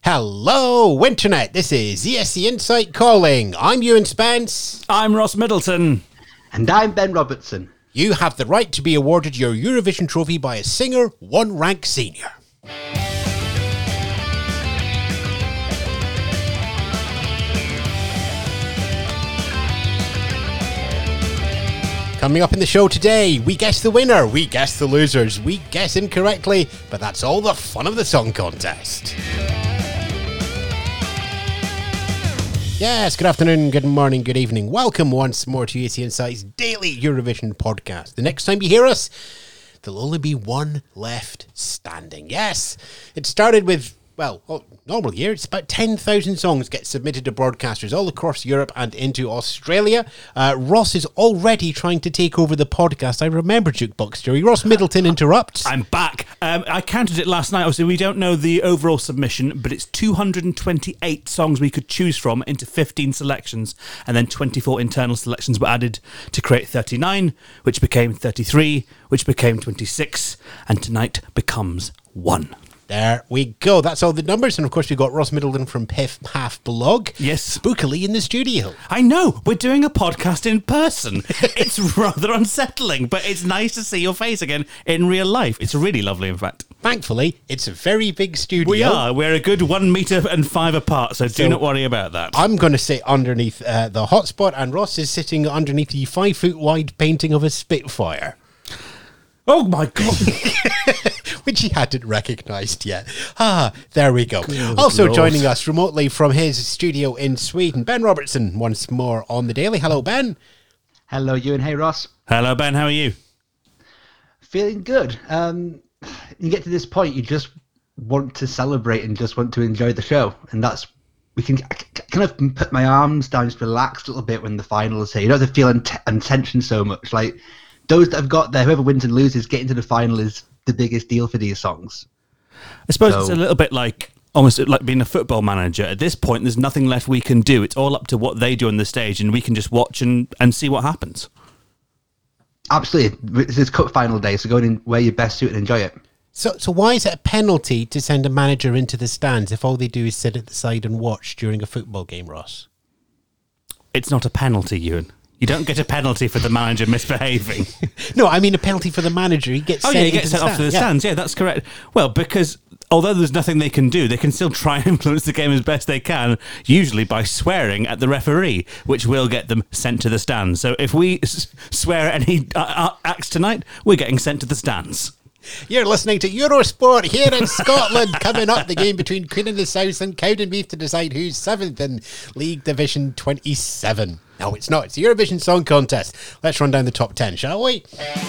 Hello, Winternet. This is ESC Insight calling. I'm Ewan Spence. I'm Ross Middleton. And I'm Ben Robertson. You have the right to be awarded your Eurovision trophy by a singer one rank senior. Coming up in the show today, we guess the winner, we guess the losers, we guess incorrectly, but that's all the fun of the song contest. Yes, good afternoon, good morning, good evening. Welcome once more to ESC Insight's daily Eurovision podcast. The next time you hear us, there'll only be one left standing. Yes, it started with, normal year, it's about 10,000 songs get submitted to broadcasters all across Europe and into Australia. Ross is already trying to take over the podcast. I remember Jukebox Jury. Ross Middleton interrupts. I'm back. I counted it last night. Obviously, we don't know the overall submission, but it's 228 songs we could choose from into 15 selections, and then 24 internal selections were added to create 39, which became 33, which became 26, and tonight becomes 1. There we go. That's all the numbers. And of course, we've got Ross Middleton from Piff Paff Blog. Yes. Spookily in the studio. I know. We're doing a podcast in person. It's rather unsettling, but it's nice to see your face again in real life. It's really lovely, in fact. Thankfully, it's a very big studio. We are. We're a good 1 meter and 5 apart, so do not worry about that. I'm going to sit underneath the hotspot, and Ross is sitting underneath the 5 foot wide painting of a Spitfire. Oh my God. Which he hadn't recognised yet. There we go. Good also Lord. Joining us remotely from his studio in Sweden, Ben Robertson, once more on the Daily. Hello, Ben. Hello, Ewan. Hey, Ross. Hello, Ben. How are you? Feeling good. You get to this point, you just want to celebrate and just want to enjoy the show. And I kind of put my arms down, just relax a little bit when the final is here. You don't have to feel and tension so much. Like, those that have got there, whoever wins and loses, getting to the final is the biggest deal for these songs. I suppose it's a little bit like almost like being a football manager. At this point, there's nothing left we can do. It's all up to what they do on the stage, and we can just watch and see what happens. Absolutely. This is cup final day, so go in and wear your best suit and enjoy it. So why is it a penalty to send a manager into the stands if all they do is sit at the side and watch during a football game, Ross? It's not a penalty, Ewan. You don't get a penalty for the manager misbehaving. No, I mean a penalty for the manager. He gets he gets sent off to the stands. Yeah, that's correct. Well, because although there's nothing they can do, they can still try and influence the game as best they can, usually by swearing at the referee, which will get them sent to the stands. So if we swear at any acts tonight, we're getting sent to the stands. You're listening to Eurosport here in Scotland. Coming up, the game between Queen of the South and Cowdenbeath to decide who's 7th in League Division 27. No, it's not. It's the Eurovision Song Contest. Let's run down the top 10, shall we?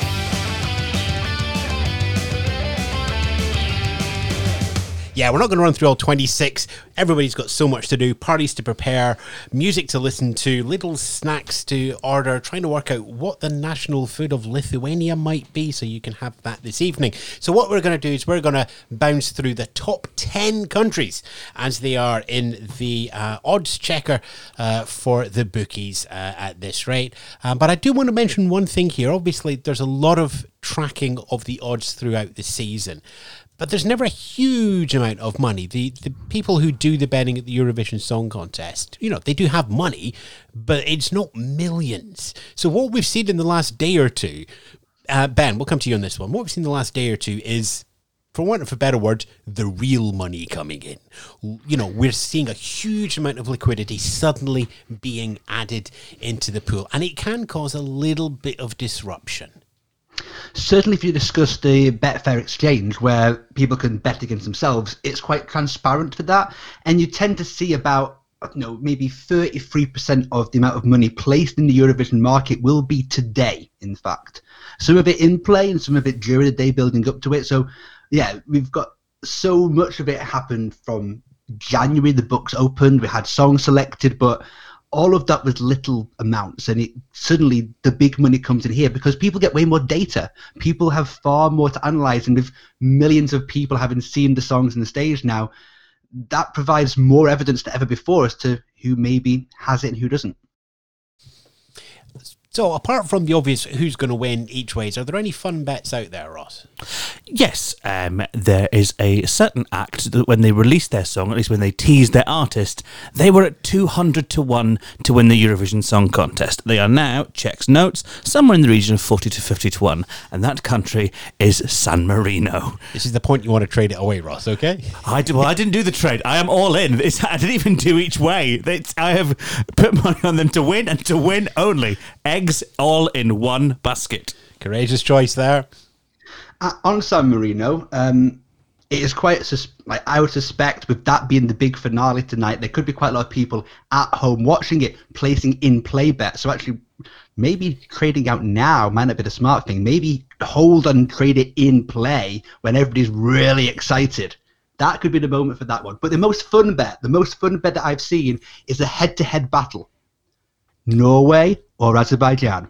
Yeah, we're not going to run through all 26. Everybody's got so much to do, parties to prepare, music to listen to, little snacks to order, trying to work out what the national food of Lithuania might be so you can have that this evening. So what we're going to do is we're going to bounce through the top 10 countries as they are in the odds checker for the bookies at this rate. But I do want to mention one thing here. Obviously, there's a lot of tracking of the odds throughout the season. But there's never a huge amount of money. The people who do the betting at the Eurovision Song Contest, they do have money, but it's not millions. So what we've seen in the last day or two, Ben, we'll come to you on this one. What we've seen in the last day or two is, for want of a better word, the real money coming in. We're seeing a huge amount of liquidity suddenly being added into the pool, and it can cause a little bit of disruption. Certainly, if you discuss the Betfair exchange where people can bet against themselves, it's quite transparent for that. And you tend to see about, maybe 33% of the amount of money placed in the Eurovision market will be today, in fact. Some of it in play and some of it during the day building up to it. So, yeah, we've got so much of it happened from January. The books opened, we had songs selected, but all of that was little amounts, and suddenly the big money comes in here because people get way more data. People have far more to analyse, and with millions of people having seen the songs on the stage now, that provides more evidence than ever before as to who maybe has it and who doesn't. So, apart from the obvious who's going to win each ways, are there any fun bets out there, Ross? Yes, there is a certain act that when they released their song, at least when they teased their artist, they were at 200 to 1 to win the Eurovision Song Contest. They are now, checks notes, somewhere in the region of 40 to 50 to 1, and that country is San Marino. This is the point you want to trade it away, Ross, okay? I didn't do the trade. I am all in. I didn't even do each way. I have put money on them to win and to win only. Eggs all in one basket. Courageous choice there. On San Marino, it is quite I would suspect with that being the big finale tonight, there could be quite a lot of people at home watching it, placing in play bets. So actually, maybe trading out now might not be the smart thing. Maybe hold and trade it in play when everybody's really excited. That could be the moment for that one. But the most fun bet that I've seen is a head-to-head battle. Norway or Azerbaijan?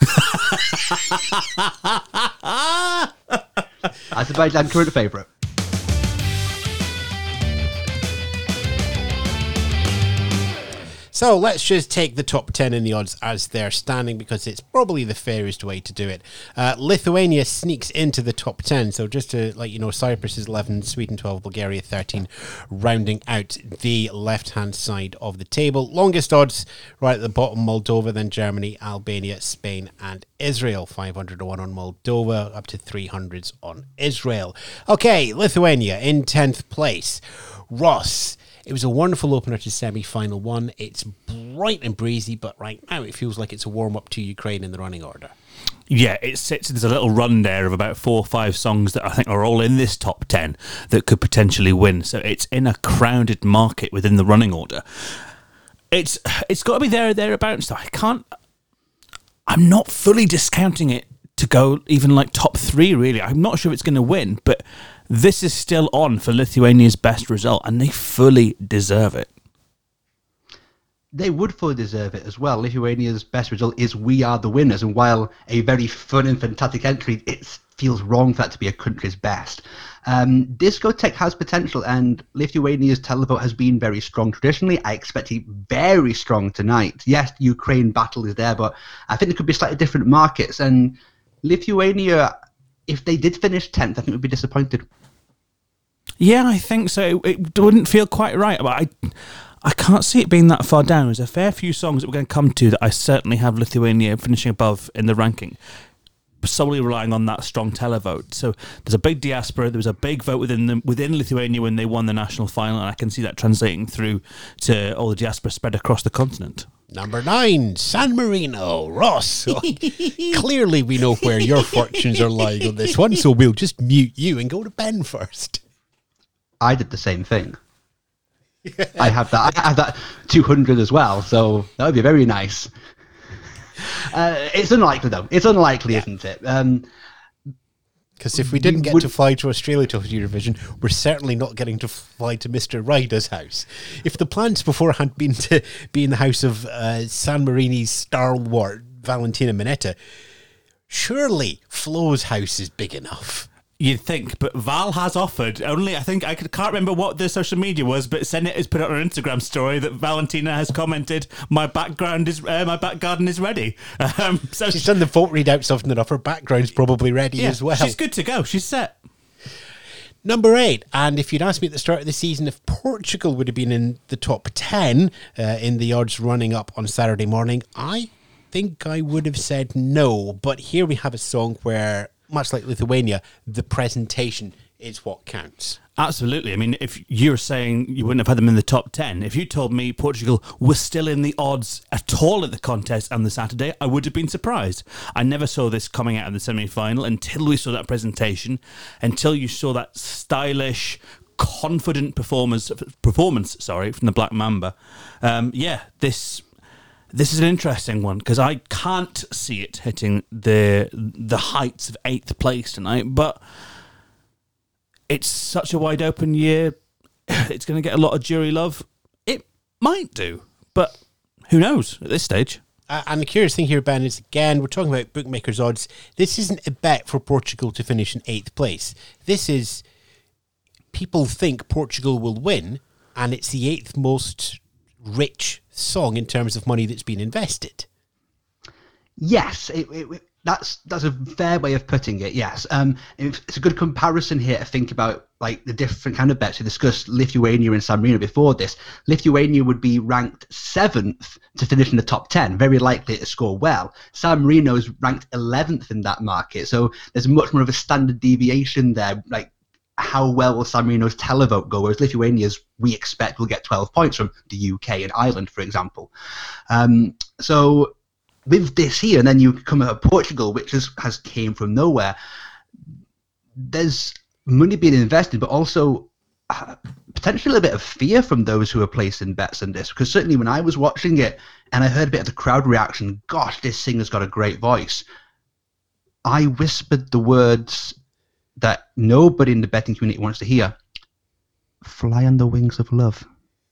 Azerbaijan current favourite. So let's just take the top 10 in the odds as they're standing because it's probably the fairest way to do it. Lithuania sneaks into the top 10. So just to let you know, Cyprus is 11, Sweden 12, Bulgaria 13, rounding out the left-hand side of the table. Longest odds right at the bottom, Moldova, then Germany, Albania, Spain and Israel. 500 to 1 on Moldova, up to 300s on Israel. Okay, Lithuania in 10th place. Ross. It was a wonderful opener to semi-final one. It's bright and breezy, but right now it feels like it's a warm-up to Ukraine in the running order. Yeah, there's a little run there of about 4 or 5 songs that I think are all in this top 10 that could potentially win. So it's in a crowded market within the running order. It's got to be there or thereabouts. So I'm not fully discounting it to go even like top 3, really. I'm not sure it's going to win, but this is still on for Lithuania's best result, and they fully deserve it. They would fully deserve it as well. Lithuania's best result is We Are the Winners, and while a very fun and fantastic entry, it feels wrong for that to be a country's best. Discotheque has potential, and Lithuania's televote has been very strong traditionally. I expect it very strong tonight. Yes, the Ukraine battle is there, but I think there could be slightly different markets, and Lithuania, if they did finish 10th, I think would be disappointed. Yeah, I think so. It wouldn't feel quite right, but I can't see it being that far down. There's a fair few songs that we're going to come to that I certainly have Lithuania finishing above in the ranking, solely relying on that strong televote. So there's a big diaspora. There was a big vote within Lithuania when they won the national final, and I can see that translating through to all the diaspora spread across the continent. Number 9, San Marino. Ross. Clearly we know where your fortunes are lying on this one, so we'll just mute you and go to Ben first. I did the same thing. I have that 200 as well, so that would be very nice. It's unlikely, though. It's unlikely, isn't it? Because if we didn't get to fly to Australia to host Eurovision, we're certainly not getting to fly to Mr. Ryder's house. If the plans beforehand been to be in the house of San Marini's stalwart Valentina Minetta, surely Flo's house is big enough. You'd think, but Val has offered. Only I can't remember what the social media was, but Senate has put out an Instagram story that Valentina has commented, "My back garden is ready." So she's done the vote readouts often enough. Her background's probably ready as well. She's good to go. She's set. Number 8, and if you'd asked me at the start of the season if Portugal would have been in the top 10 in the odds running up on Saturday morning, I think I would have said no. But here we have a song where, much like Lithuania, the presentation is what counts. Absolutely. I mean, if you're saying you wouldn't have had them in the top 10, if you told me Portugal was still in the odds at all at the contest on the Saturday, I would have been surprised. I never saw this coming out of the semi-final until we saw that presentation, until you saw that stylish, confident performance from the Black Mamba. This is an interesting one because I can't see it hitting the heights of 8th place tonight, but it's such a wide open year. It's going to get a lot of jury love. It might do, but who knows at this stage? And the curious thing here, Ben, is again, we're talking about bookmakers' odds. This isn't a bet for Portugal to finish in 8th place. This is people think Portugal will win, and it's the 8th most rich song in terms of money that's been invested. Yes, that's a fair way of putting it. Yes, it's a good comparison here to think about, like, the different kind of bets. We discussed Lithuania and San Marino before this. Lithuania would be ranked 7th to finish in the top 10, very likely to score well. San Marino is ranked 11th in that market, so there's much more of a standard deviation there. Like, how well will San Marino's televote go, whereas Lithuania's, we expect, will get 12 points from the UK and Ireland, for example. So with this here, and then you come at Portugal, which has came from nowhere, there's money being invested, but also potentially a bit of fear from those who are placing bets on this. Because certainly when I was watching it and I heard a bit of the crowd reaction, gosh, this singer's got a great voice, I whispered the words that nobody in the betting community wants to hear: "Fly on the Wings of Love."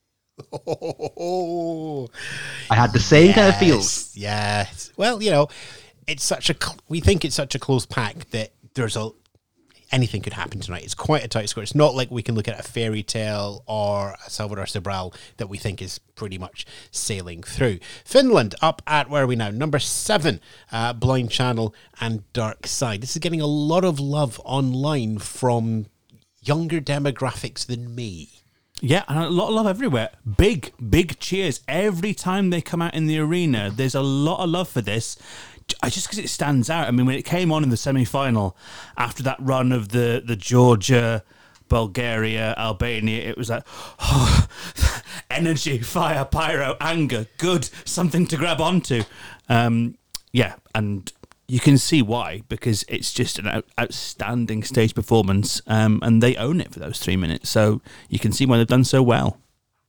Oh, I had the same kind of feel. Yes. Well, it's we think it's such a close pack that anything could happen tonight. It's quite a tight score. It's not like we can look at a Fairy Tale or a Salvador Sobral that we think is pretty much sailing through. Finland up at, where are we now? Number 7, Blind Channel and Dark Side. This is getting a lot of love online from younger demographics than me. Yeah, and a lot of love everywhere. Big cheers. Every time they come out in the arena, there's a lot of love for this. Just because it stands out. I mean, when it came on in the semi-final, after that run of the Georgia, Bulgaria, Albania, it was like, energy, fire, pyro, anger, good, something to grab onto. Yeah, and you can see why, because it's just an outstanding stage performance, and they own it for those 3 minutes. So you can see why they've done so well.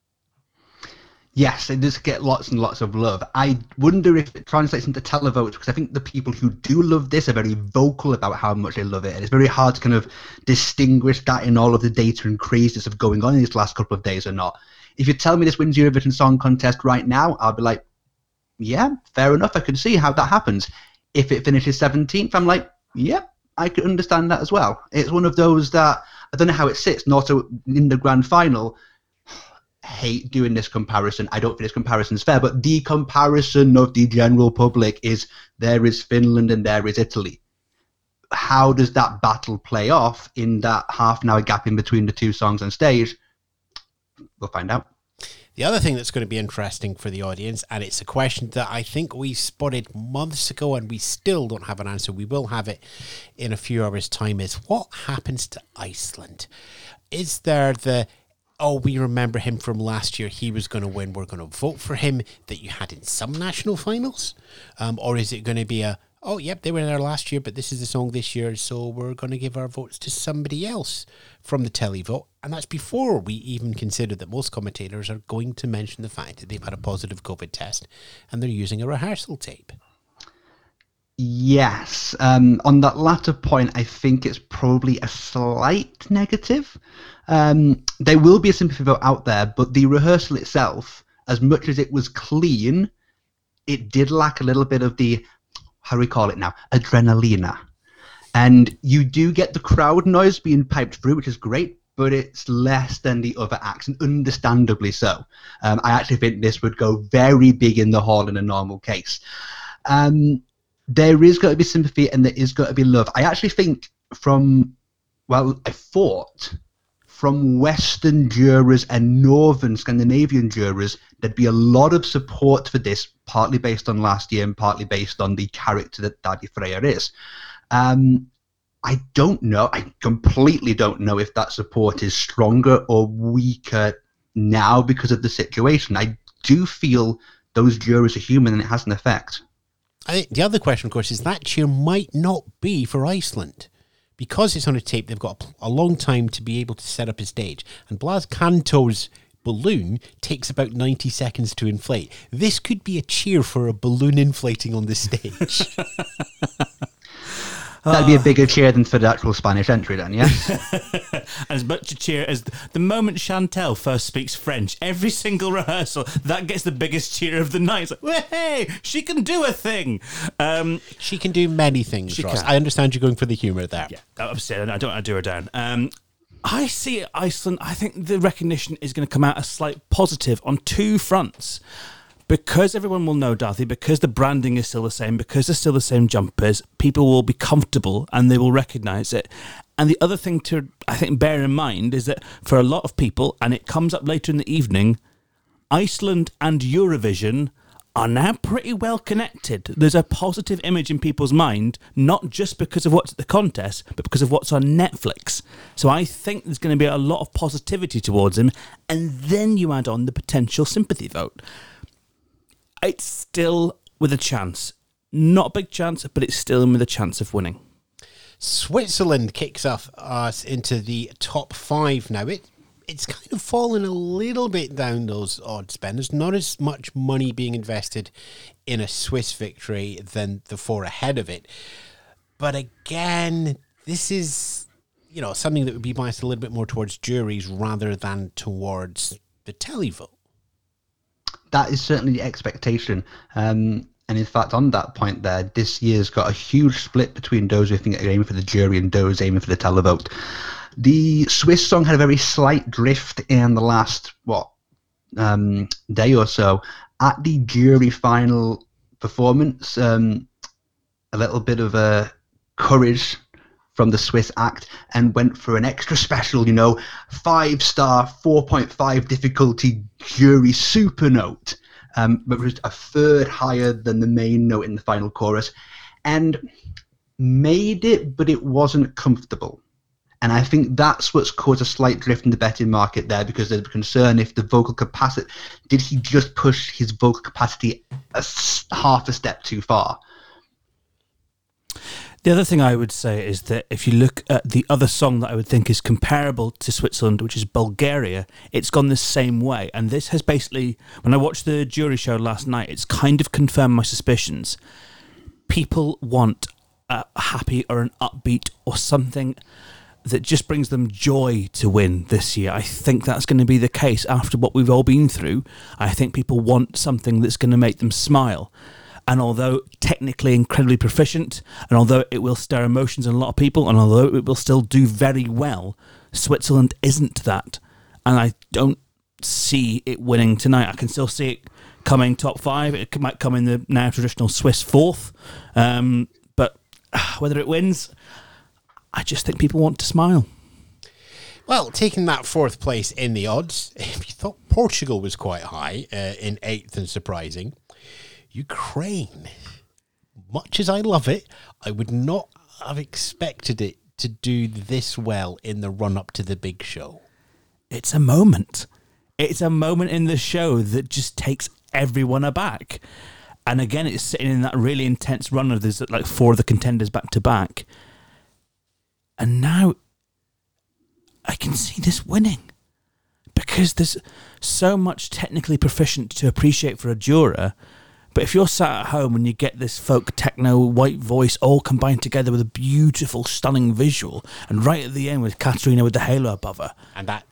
Yes, it does get lots and lots of love. I wonder if it translates into televotes, because I think the people who do love this are very vocal about how much they love it. And it's very hard to kind of distinguish that in all of the data and craziness of going on in these last couple of days or not. If you tell me this wins Eurovision Song Contest right now, I'll be like, yeah, fair enough. I can see how that happens. If it finishes 17th, I'm like, yeah, I could understand that as well. It's one of those that, I don't know how it sits, not in the grand final. Hate doing this comparison. I don't think this comparison is fair, but the comparison of the general public is there is Finland and there is Italy. How does that battle play off in that half an hour gap in between the two songs on stage? We'll find out. The other thing that's going to be interesting for the audience, and it's a question that I think we spotted months ago and we still don't have an answer, we will have it in a few hours' time, is what happens to Iceland? Is there we remember him from last year, he was going to win, we're going to vote for him, that you had in some national finals? Or is it going to be they were there last year, but this is the song this year, so we're going to give our votes to somebody else from the televote? And that's before we even consider that most commentators are going to mention the fact that they've had a positive COVID test and they're using a rehearsal tape. Yes. On that latter point, I think it's probably a slight negative. There will be a sympathy vote out there, but the rehearsal itself, as much as it was clean, it did lack a little bit of the, how do we call it now, adrenalina. And you do get the crowd noise being piped through, which is great, but it's less than the other acts, and understandably so. I actually think this would go very big in the hall in a normal case. There is going to be sympathy and there is going to be love. I actually think from Western jurors and Northern Scandinavian jurors, there'd be a lot of support for this, partly based on last year and partly based on the character that Daddy Freyr is. I don't know. I completely don't know if that support is stronger or weaker now because of the situation. I do feel those jurors are human and it has an effect. I think the other question, of course, is that cheer might not be for Iceland. Because it's on a tape, they've got a long time to be able to set up a stage. And Blas Kanto's balloon takes about 90 seconds to inflate. This could be a cheer for a balloon inflating on the stage. That'd be a bigger cheer than for the actual Spanish entry then, yes? As much a cheer as the moment Chantel first speaks French, every single rehearsal, that gets the biggest cheer of the night. It's like, hey, she can do a thing. She can do many things, Ross. I understand you're going for the humour there. Yeah, obviously, I don't want to do her down. I see Iceland, I think the recognition is going to come out a slight positive on two fronts. Because everyone will know Darthy, because the branding is still the same, because they're still the same jumpers, people will be comfortable and they will recognise it. And the other thing to, I think, bear in mind is that for a lot of people, and it comes up later in the evening, Iceland and Eurovision are now pretty well connected. There's a positive image in people's mind, not just because of what's at the contest, but because of what's on Netflix. So I think there's going to be a lot of positivity towards him, and then you add on the potential sympathy vote. It's still with a chance. Not a big chance, but it's still with a chance of winning. Switzerland kicks off us into the top 5 now. It's kind of fallen a little bit down those odds, Ben. There's not as much money being invested in a Swiss victory than the 4 ahead of it. But again, this is, something that would be biased a little bit more towards juries rather than towards the televote. That is certainly the expectation. And in fact, on that point there, this year's got a huge split between those who think are aiming for the jury and those aiming for the televote. The Swiss song had a very slight drift in the last, day or so. At the jury final performance, a little bit of a courage from the Swiss act and went for an extra special, 5-star, 4.5 difficulty jury super note, but was a third higher than the main note in the final chorus, and made it, but it wasn't comfortable. And I think that's what's caused a slight drift in the betting market there, because there's a concern if the vocal capacity, did he just push his vocal capacity half a step too far? The other thing I would say is that if you look at the other song that I would think is comparable to Switzerland, which is Bulgaria, it's gone the same way. And this has basically, when I watched the jury show last night, it's kind of confirmed my suspicions. People want a happy or an upbeat or something that just brings them joy to win this year. I think that's going to be the case after what we've all been through. I think people want something that's going to make them smile. And although technically incredibly proficient, and although it will stir emotions in a lot of people, and although it will still do very well, Switzerland isn't that. And I don't see it winning tonight. I can still see it coming top 5. It might come in the now traditional Swiss 4th. But whether it wins, I just think people want to smile. Well, taking that 4th place in the odds, if you thought Portugal was quite high in 8th and surprising, Ukraine, much as I love it, I would not have expected it to do this well in the run-up to the big show. It's a moment. It's a moment in the show that just takes everyone aback. And again, it's sitting in that really intense run of there's like 4 of the contenders back to back. And now I can see this winning because there's so much technically proficient to appreciate for a juror. But if you're sat at home and you get this folk techno white voice all combined together with a beautiful, stunning visual, and right at the end with Katerina with the halo above her, and that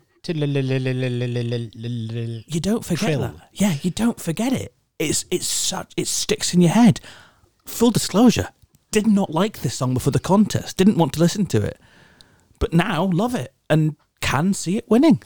you don't forget trill. that. Yeah, you don't forget it. It sticks in your head. Full disclosure, did not like this song before the contest, didn't want to listen to it, but now love it and can see it winning.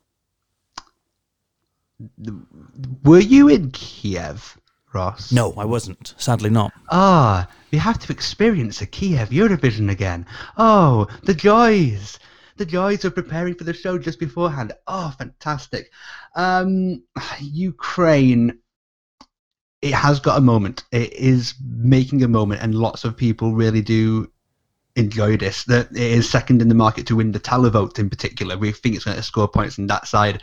Were you in Kiev, Ross? No, I wasn't. Sadly not. We have to experience a Kiev Eurovision again. Oh, the joys of preparing for the show just beforehand. Oh, fantastic. Ukraine, it has got a moment. It is making a moment, and lots of people really do enjoy this. That it is second in the market to win the televote in particular. We think it's going to score points on that side.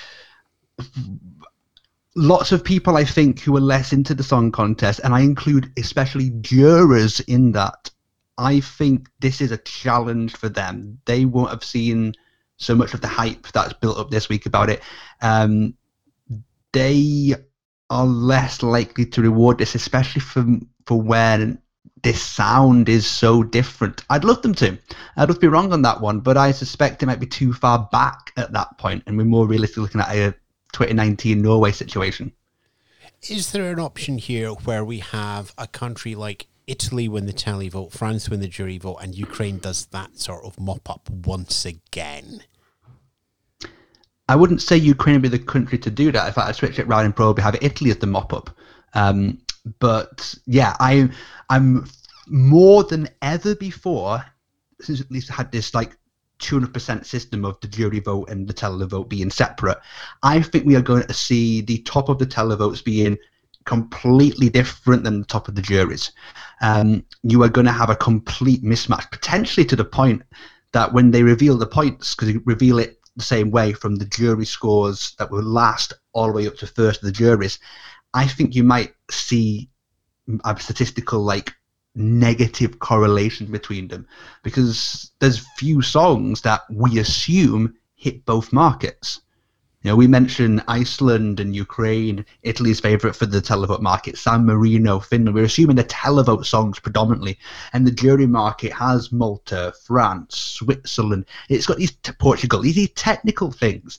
Lots of people, I think, who are less into the song contest, and I include especially jurors in that, I think this is a challenge for them. They won't have seen so much of the hype that's built up this week about it. They are less likely to reward this, especially for when this sound is so different. I'd love them to. I'd love to be wrong on that one, but I suspect it might be too far back at that point, and we're more realistically looking at a 2019 Norway situation. Is there an option here where we have a country like Italy win the televote, France win the jury vote, and Ukraine does that sort of mop up once again? I wouldn't say Ukraine would be the country to do that. In fact, I'd switch it around and probably have Italy as the mop-up. But yeah, I'm more than ever before, since at least I had this like 200% system of the jury vote and the televote being separate, I think we are going to see the top of the televotes being completely different than the top of the juries. You are going to have a complete mismatch, potentially to the point that when they reveal the points, because they reveal it the same way from the jury scores that were last all the way up to first of the juries, I think you might see a statistical like negative correlation between them, because there's few songs that we assume hit both markets. You know, we mentioned Iceland and Ukraine, Italy's favourite for the televote market, San Marino, Finland. We're assuming the televote songs predominantly, and the jury market has Malta, France, Switzerland. It's got these Portugal, these technical things.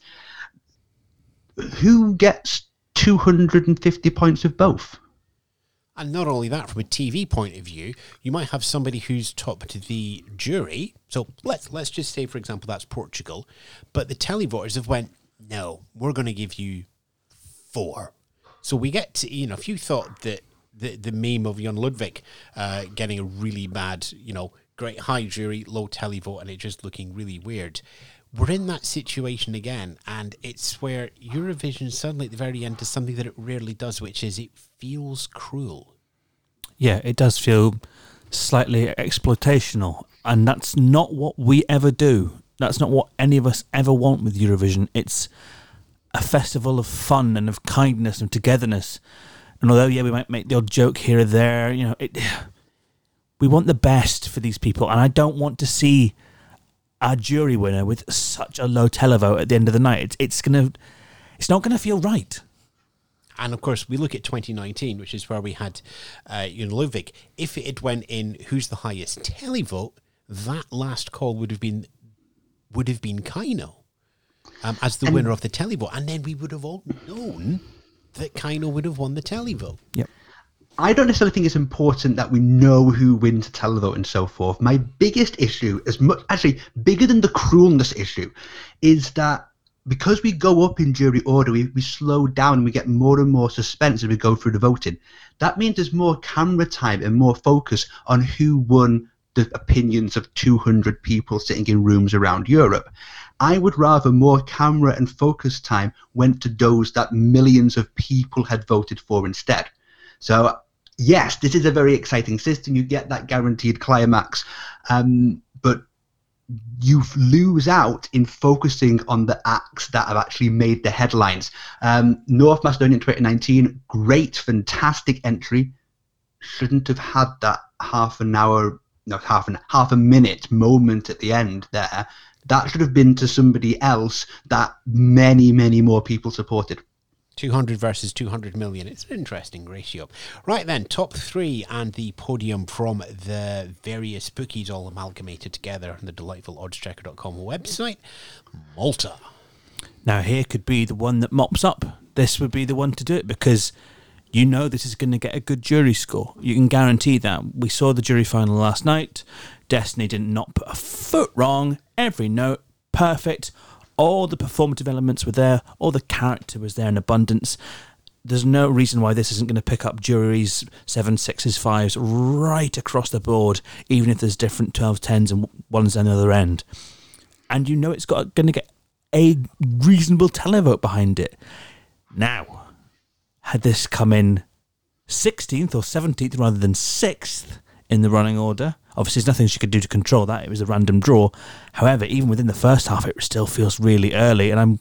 Who gets 250 points of both? And not only that, from a TV point of view, you might have somebody who's top to the jury. So let's just say, for example, that's Portugal, but the televoters have went, no, we're going to give you 4. So we get to, you know, if you thought that the meme of Jan Ludwig getting a really bad, you know, great high jury, low televote, and it just looking really weird, we're in that situation again, and it's where Eurovision suddenly at the very end does something that it rarely does, which is it feels cruel. Yeah, it does feel slightly exploitational, and that's not what we ever do. That's not what any of us ever want with Eurovision. It's a festival of fun and of kindness and togetherness. And although, yeah, we might make the odd joke here or there, you know, we want the best for these people, and I don't want to see our jury winner with such a low televote at the end of the night. It's not gonna feel right. And of course, we look at 2019, which is where we had Jan Ludwig. If it had went in who's the highest televote, that last call would have been Kaino as the winner of the televote, and then we would have all known that Kaino would have won the televote. Yep. I don't necessarily think it's important that we know who wins the televote and so forth. My biggest issue, actually bigger than the cruelness issue, is that because we go up in jury order, we slow down and we get more and more suspense as we go through the voting. That means there's more camera time and more focus on who won the opinions of 200 people sitting in rooms around Europe. I would rather more camera and focus time went to those that millions of people had voted for instead. So yes, this is a very exciting system. You get that guaranteed climax, but you lose out in focusing on the acts that have actually made the headlines. North Macedonia in 2019, great, fantastic entry. Shouldn't have had that half a minute moment at the end there. That should have been to somebody else that many, many more people supported. 200 versus 200 million. It's an interesting ratio. Right then, top 3 and the podium from the various bookies all amalgamated together on the delightful oddschecker.com website. Malta. Now here could be the one that mops up. This would be the one to do it, because you know this is going to get a good jury score. You can guarantee that. We saw the jury final last night. Destiny did not put a foot wrong. Every note, perfect. All the performative elements were there. All the character was there in abundance. There's no reason why this isn't going to pick up juries 7, 6s, 5s right across the board, even if there's different 12s, 10s and 1s on the other end. And you know it's going to get a reasonable televote behind it. Now, had this come in 16th or 17th rather than 6th in the running order, obviously there's nothing she could do to control that. It was a random draw. However, even within the first half, it still feels really early, and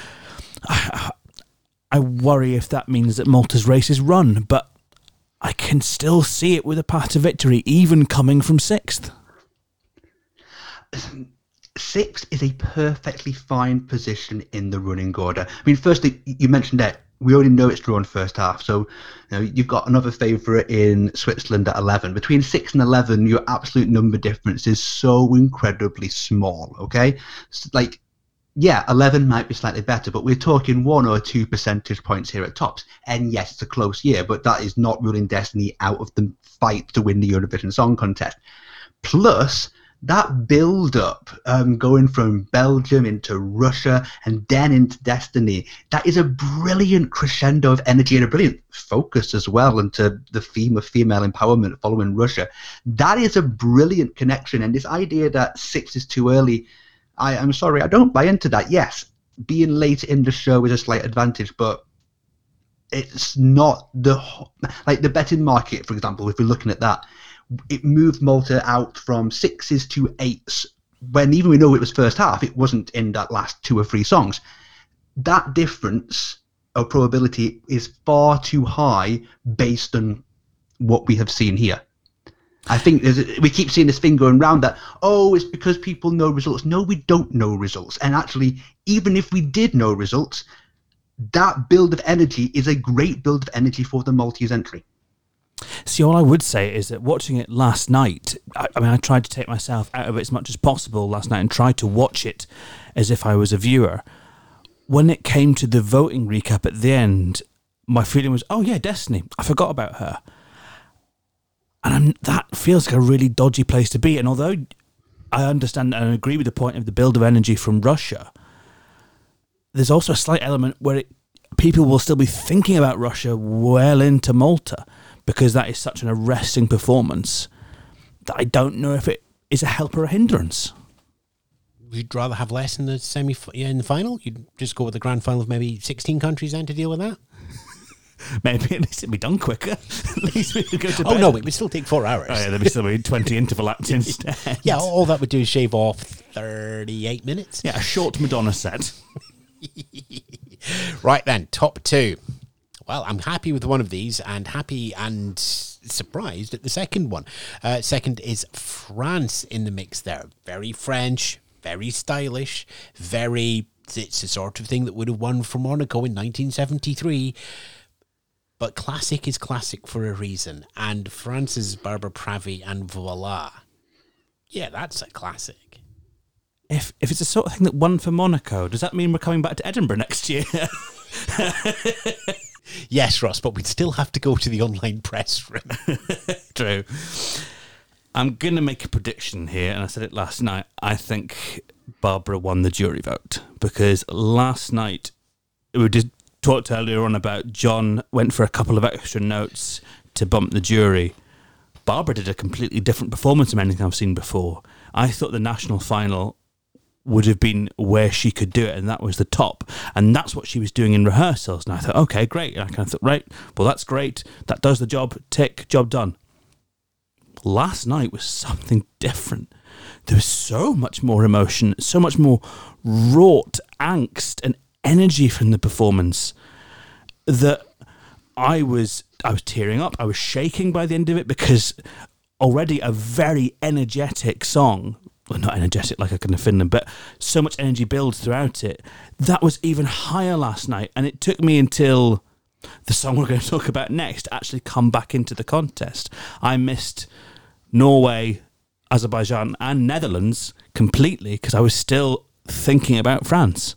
I worry if that means that Malta's race is run, but I can still see it with a path to victory, even coming from 6th. 6th is a perfectly fine position in the running order. I mean, firstly, you mentioned that we already know it's drawn first half, so you've got another favourite in Switzerland at 11. Between 6 and 11, your absolute number difference is so incredibly small, okay? Like, yeah, 11 might be slightly better, but we're talking 1 or 2 percentage points here at tops. And yes, it's a close year, but that is not ruling Destiny out of the fight to win the Eurovision Song Contest. Plus, that build-up, going from Belgium into Russia and then into Destiny, that is a brilliant crescendo of energy and a brilliant focus as well into the theme of female empowerment following Russia. That is a brilliant connection. And this idea that 6 is too early, I'm sorry, I don't buy into that. Yes, being late in the show is a slight advantage, but it's not the betting market, for example, if we're looking at that. It moved Malta out from 6s to 8s when even we know it was first half, it wasn't in that last 2 or 3 songs. That difference of probability is far too high based on what we have seen here. I think we keep seeing this thing going around that, it's because people know results. No, we don't know results. And actually, even if we did know results, that build of energy is a great build of energy for the Maltese entry. See, all I would say is that watching it last night, I tried to take myself out of it as much as possible last night and tried to watch it as if I was a viewer. When it came to the voting recap at the end, my feeling was, oh yeah, Destiny, I forgot about her. And that feels like a really dodgy place to be. And although I understand and agree with the point of the build of energy from Russia, there's also a slight element where people will still be thinking about Russia well into Malta, because that is such an arresting performance that I don't know if it is a help or a hindrance. You'd rather have less in the in the final? You'd just go with the grand final of maybe 16 countries then to deal with that? Maybe at least it'd be done quicker. At least we could go to bed. Oh no, it would still take 4 hours. Oh yeah, there'd be still 20 interval acts instead. Yeah, all that would do is shave off 38 minutes. Yeah, a short Madonna set. Right then, top 2. Well, I'm happy with one of these and happy and surprised at the second one. Second is France in the mix there. Very French, very stylish, it's the sort of thing that would have won for Monaco in 1973. But classic is classic for a reason. And France's Barbara Pravi and Voila. Yeah, that's a classic. If it's the sort of thing that won for Monaco, does that mean we're coming back to Edinburgh next year? Yes, Ross, but we'd still have to go to the online press room. True. I'm going to make a prediction here, and I said it last night. I think Barbara won the jury vote, because last night, we did talked earlier on about John went for a couple of extra notes to bump the jury. Barbara did a completely different performance from anything I've seen before. I thought the national final would have been where she could do it, and that was the top, and that's what she was doing in rehearsals. And I thought, okay, great. And I kind of thought, right, well, that's great, that does the job, tick, job done. Last night was something different. There was so much more emotion, so much more wrought angst and energy from the performance that I was tearing up. I was shaking by the end of it, because already a very energetic song, well, not energetic like I can in Finland, but so much energy builds throughout it. That was even higher last night, and it took me until the song we're going to talk about next to actually come back into the contest. I missed Norway, Azerbaijan and Netherlands completely because I was still thinking about France.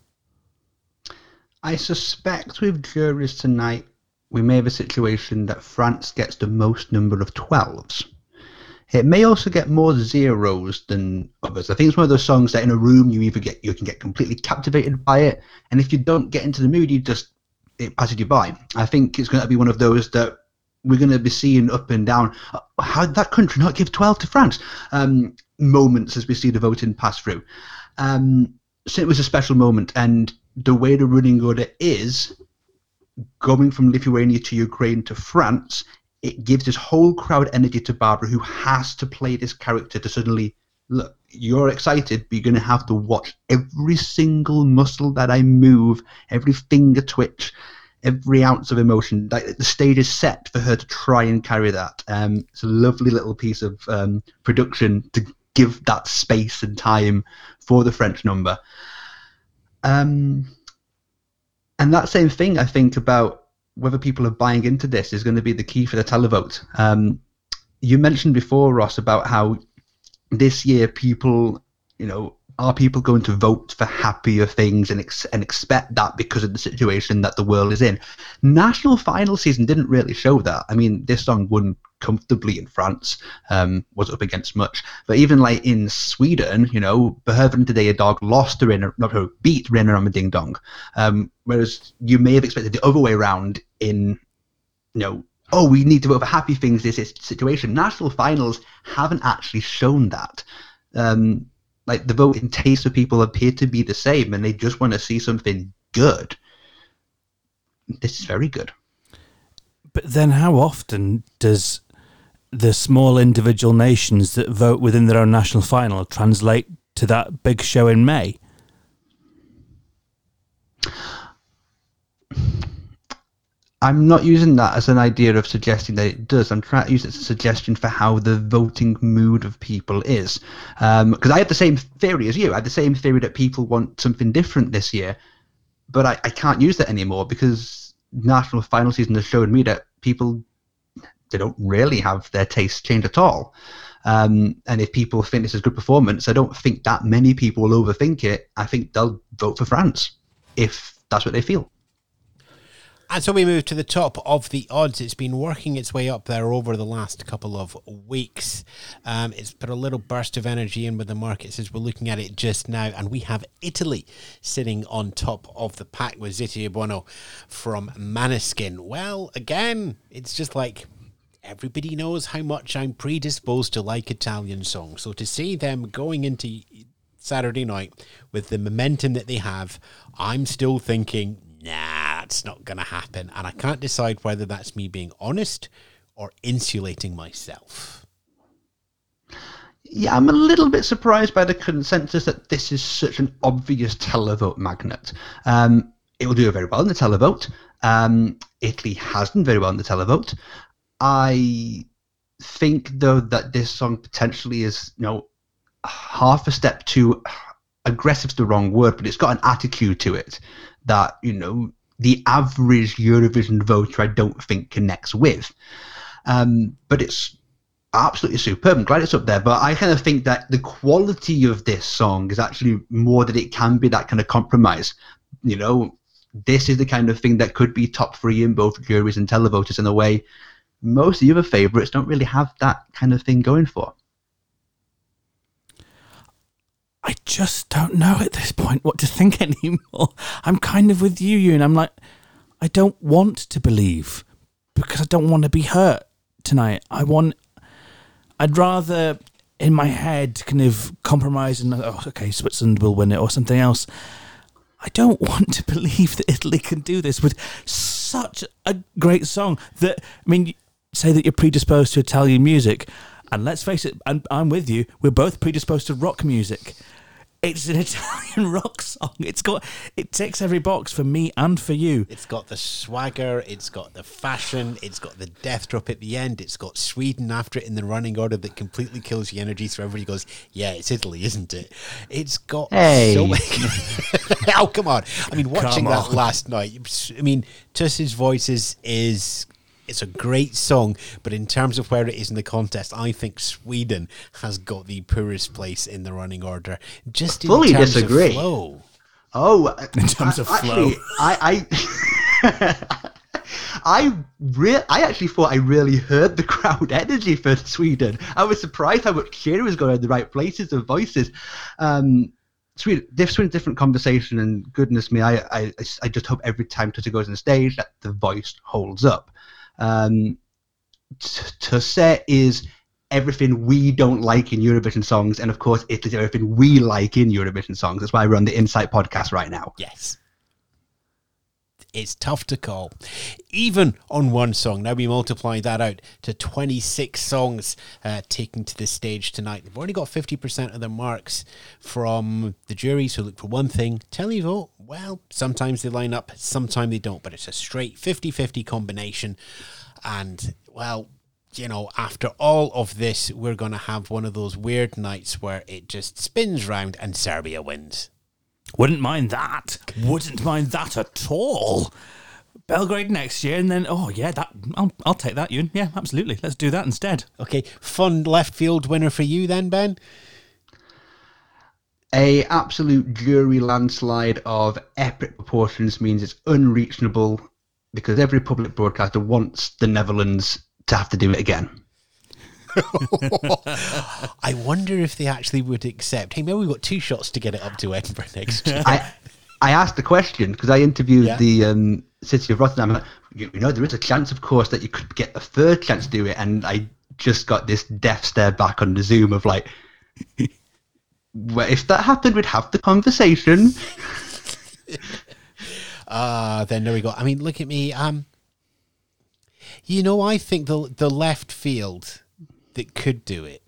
I suspect with juries tonight, we may have a situation that France gets the most number of 12s. It may also get more zeros than others. I think it's one of those songs that in a room you can get completely captivated by it, and if you don't get into the mood, it passes you by. I think it's going to be one of those that we're going to be seeing up and down. How did that country not give 12 to France? Moments as we see the voting pass through. So it was a special moment, and the way the running order is, going from Lithuania to Ukraine to France, it gives this whole crowd energy to Barbara, who has to play this character to suddenly, look, you're excited, but you're going to have to watch every single muscle that I move, every finger twitch, every ounce of emotion. The stage is set for her to try and carry that. It's a lovely little piece of production to give that space and time for the French number. And that same thing, I think, about whether people are buying into this is going to be the key for the televote. You mentioned before, Ross, about how this year people, are people going to vote for happier things and expect that because of the situation that the world is in? National final season didn't really show that. I mean, this song won comfortably in France, was up against much. But even like in Sweden, you know, Behöver Today a Dog lost to beat Renner on the Ding Dong. Whereas you may have expected the other way around in, you know, oh, we need to vote for happy things in this situation. National finals haven't actually shown that. Like the voting tastes for people appear to be the same, and they just want to see something good. This is very good. But then how often does the small individual nations that vote within their own national final translate to that big show in May? I'm not using that as an idea of suggesting that it does. I'm trying to use it as a suggestion for how the voting mood of people is. Because I have the same theory as you. I have the same theory that people want something different this year. But I can't use that anymore because national final season has shown me that people, they don't really have their tastes change at all. And if people think this is good performance, I don't think that many people will overthink it. I think they'll vote for France if that's what they feel. And so we move to the top of the odds. It's been working its way up there over the last couple of weeks. It's put a little burst of energy in with the markets as we're looking at it just now. And we have Italy sitting on top of the pack with Zitti Buono from Maneskin. Well, again, it's just like everybody knows how much I'm predisposed to like Italian songs. So to see them going into Saturday night with the momentum that they have, I'm still thinking, nah, that's not going to happen. And I can't decide whether that's me being honest or insulating myself. Yeah, I'm a little bit surprised by the consensus that this is such an obvious televote magnet. It will do very well in the televote. Italy has done very well in the televote. I think, though, that this song potentially is, you know, half a step too aggressive is the wrong word, but it's got an attitude to it that, you know, the average Eurovision voter I don't think connects with. But it's absolutely superb. I'm glad it's up there. But I kind of think that the quality of this song is actually more that it can be that kind of compromise. You know, this is the kind of thing that could be top 3 in both juries and televoters in a way most of the other favourites don't really have that kind of thing going for. I just don't know at this point what to think anymore. I'm kind of with you, Ewan. I'm like, I don't want to believe because I don't want to be hurt tonight. I'd rather in my head kind of compromise and, oh, okay, Switzerland will win it or something else. I don't want to believe that Italy can do this with such a great song that, I mean, say that you're predisposed to Italian music, and let's face it, and I'm with you, we're both predisposed to rock music. It's an Italian rock song. It ticks every box for me and for you. It's got the swagger, it's got the fashion, it's got the death drop at the end, it's got Sweden after it in the running order that completely kills the energy, so everybody goes, yeah, it's Italy, isn't it? It's got so many... Oh, come on. I mean, watching that last night, I mean, Tuss's voices is... It's a great song, but in terms of where it is in the contest, I think Sweden has got the poorest place in the running order. Just in fully terms disagree. Of flow. Oh, in terms of flow, I actually thought I really heard the crowd energy for Sweden. I was surprised how much cheering was going in the right places of voices. Sweden, different conversation, and goodness me, I just hope every time Tusse goes on the stage that the voice holds up. Tusse is everything we don't like in Eurovision songs, and of course it is everything we like in Eurovision songs. That's why we're on the Insight podcast right now. Yes. It's tough to call. Even on one song. Now we multiply that out to 26 songs taken to the stage tonight. They've already got 50% of the marks from the juries who look for one thing. Televote, well, sometimes they line up, sometimes they don't, but it's a straight 50-50 combination. And, well, you know, after all of this, we're going to have one of those weird nights where it just spins round and Serbia wins. Wouldn't mind that. Wouldn't mind that at all. Belgrade next year, and then, oh yeah, that I'll take that, Ewan. Yeah, absolutely. Let's do that instead. Okay, fun left field winner for you then, Ben? A absolute jury landslide of epic proportions means it's unreachable because every public broadcaster wants the Netherlands to have to do it again. I wonder if they actually would accept. Hey, maybe we've got 2 shots to get it up to Edinburgh next year. I asked the question because I interviewed the city of Rotterdam. There is a chance, of course, that you could get a third chance to do it, and I just got this death stare back on the Zoom of like, well, if that happened, we'd have the conversation. Then there we go. I mean, look at me. I think the left field that could do it,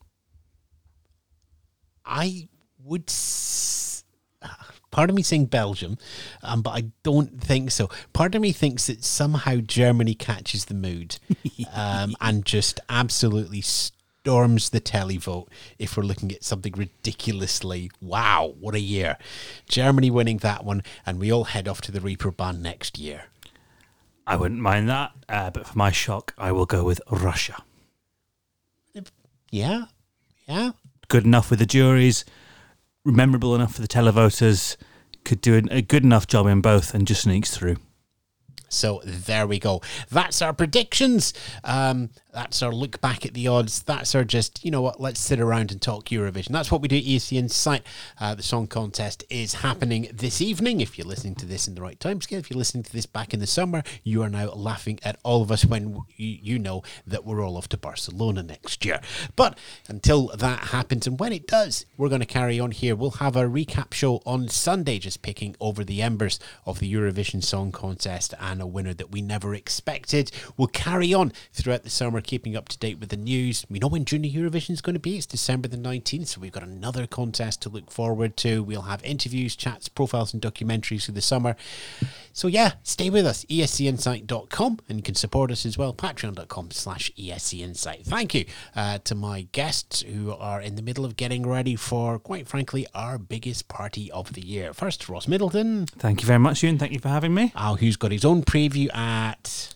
I would. Part of me saying Belgium, but I don't think so. Part of me thinks that somehow Germany catches the mood and just absolutely storms the televote if we're looking at something ridiculously, wow, what a year. Germany winning that one, and we all head off to the Reeperbahn next year. I wouldn't mind that, but for my shock, I will go with Russia. Yeah. Good enough with the juries, memorable enough for the televoters, could do a good enough job in both and just sneaks through. So there we go. That's our predictions. That's our look back at the odds. That's our just, you know what, let's sit around and talk Eurovision. That's what we do at ESC Insight. The song contest is happening this evening. If you're listening to this in the right time scale, if you're listening to this back in the summer, you are now laughing at all of us when you know that we're all off to Barcelona next year. But until that happens, and when it does, we're going to carry on here. We'll have a recap show on Sunday, just picking over the embers of the Eurovision Song Contest and a winner that we never expected. We'll carry on throughout the summer, keeping up to date with the news. We know when Junior Eurovision is going to be. It's December the 19th, so we've got another contest to look forward to. We'll have interviews, chats, profiles and documentaries through the summer. So yeah, stay with us, escinsight.com, and you can support us as well, patreon.com/escinsight. Thank you to my guests who are in the middle of getting ready for, quite frankly, our biggest party of the year. First, Ross Middleton. Thank you very much, Ewan. Thank you for having me. Al, who's got his own preview at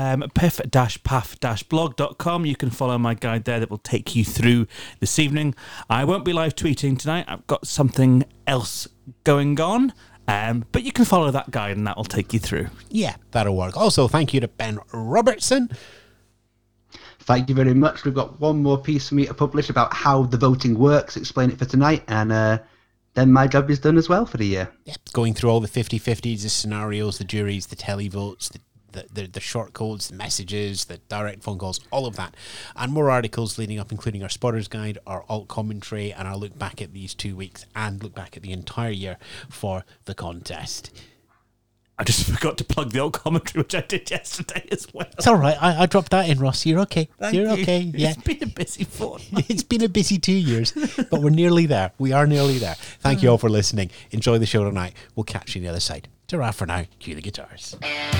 piff-path-blog.com. You can follow my guide there that will take you through this evening. I won't be live tweeting tonight. I've got something else going on. But you can follow that guide and that will take you through. Yeah, that'll work. Also, thank you to Ben Robertson. Thank you very much. We've got one more piece for me to publish about how the voting works, explain it for tonight, and then my job is done as well for the year. Yeah, going through all the 50-50s, the scenarios, the juries, the televotes, the short codes, the messages, the direct phone calls, all of that. And more articles leading up, including our Spotter's Guide, our alt commentary, and our look back at these 2 weeks and look back at the entire year for the contest. I just forgot to plug the alt commentary, which I did yesterday as well. It's all right. I dropped that in, Ross. You're okay. You're you. okay. Yeah. It's been a busy fortnight. It's been a busy 2 years, but we're nearly there. We are nearly there. Thank you all for listening. Enjoy the show tonight. We'll catch you on the other side. Ta-ra for now. Cue the guitars.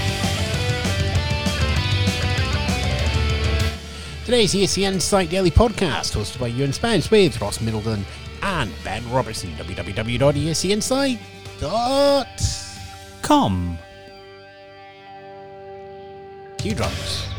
Today's ESC Insight Daily Podcast, hosted by Ewan Spence with Ross Middleton and Ben Robertson. www.escinsight.com. Com. Cue drums.